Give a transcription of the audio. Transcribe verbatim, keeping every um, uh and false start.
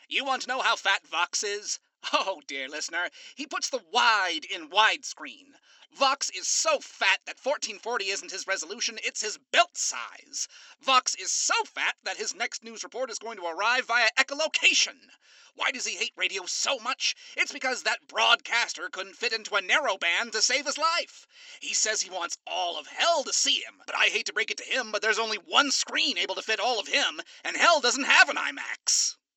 You want to know how fat Vox is? Oh, dear listener, he puts the wide in widescreen. Vox is so fat that fourteen forty isn't his resolution, it's his belt size. Vox is so fat that his next news report is going to arrive via echolocation. Why does he hate radio so much? It's because that broadcaster couldn't fit into a narrowband to save his life. He says he wants all of hell to see him, but I hate to break it to him, but there's only one screen able to fit all of him, and hell doesn't have an IMAX.